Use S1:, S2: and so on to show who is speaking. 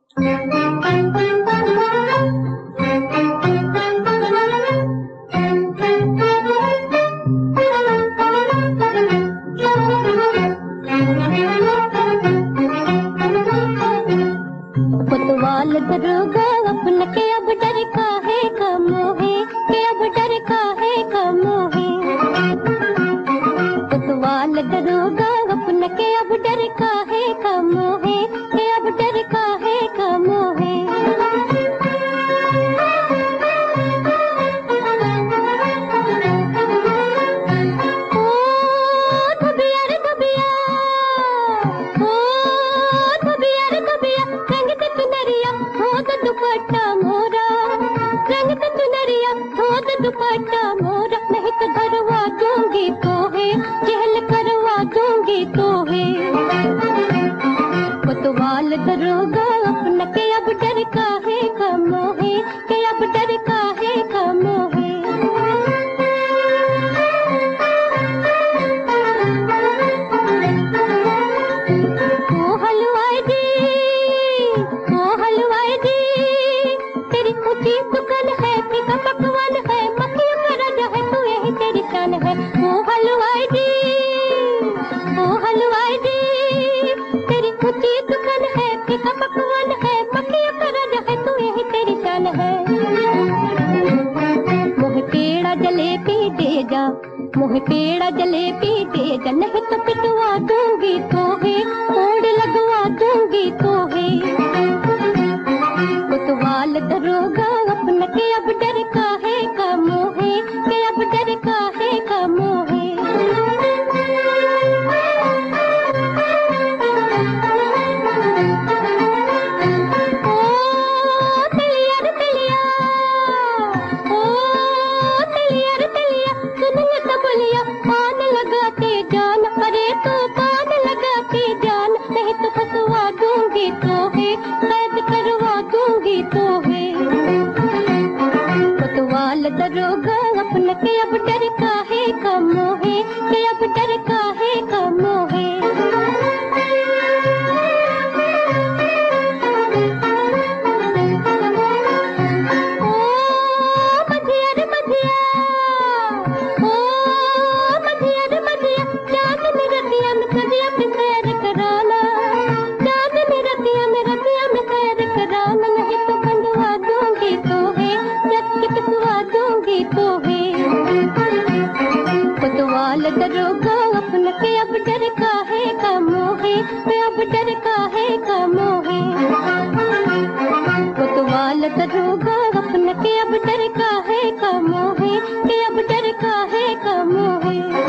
S1: कोतवाल दरोगा अपन के अब डर काहे कमोहे, के अब डर काहे कमोहे। कोतवाल दरोगा अपन के अब डर काहे कमोहे, के अब डर काहे कमोहे। ओ धबिया रे धबिया, ओ धबिया रे धबिया, रंग दे चुनरिया धोद दुपट्टा मोरा, रंग दे चुनरिया धोद दुपट्टा मोरा। नहीं तो धरवा दूंगी तोहे, जेल करवा दूंगी तोहे। कोतवाल दरोगा अपन के अब डर काहे कमोहे, के अब डर काहे कमोहे। ओ हलवाई जी, ओ हलवाई जी, तेरी ऊंची दुकान है, फीका पकवान है, मक्खियों का राजा है, तू यही तेरी शान है। ओ हलवाई जी, ओ हलवाई जी, तेरी ऊंची दुकान है, फीका पकवान है, मक्खियों का राजा है, तू यही तेरी शान है। मोह पेड़ा जलेबी दे जा, मोह पेड़ा जलेबी दे जा, नहीं तो पिटवा दूंगी तोहे, ओढ़ लगवा दूंगी तोहे। कोतवाल दरोगा अपन के अब डर काहे कमोहे, के अब डर काहे कमोहे। ओ तेलिया रे तेलिया, ओ तेलिया रे तेलिया, सुन ले तो बोलिया, पान लगाते जान, अरे तो पान लगाते जान, नहीं तो फंसवा दूंगी तोहे, कैद करवा दूंगी तोहे। कोतवाल दरोगा अपन के अब डर काहे कमोहे, के अब डर काहे कमोहे। ओ मझिया रे मझिया, ओ मझिया रे मझिया, चांदनी रतिया में सजिया पे सैर कराना, चांदनी रतिया में सैर कराना, नहीं तो खंडवा दूंगी तोहे, जब किसवा दूंगी तोहे। कोतवाल दरोगा अपन के अब डर काहे कमोहे, के अब डर काहे कमोहे। कोतवाल दरोगा अपन के अब डर काहे कमोहे, के अब डर काहे कमोहे।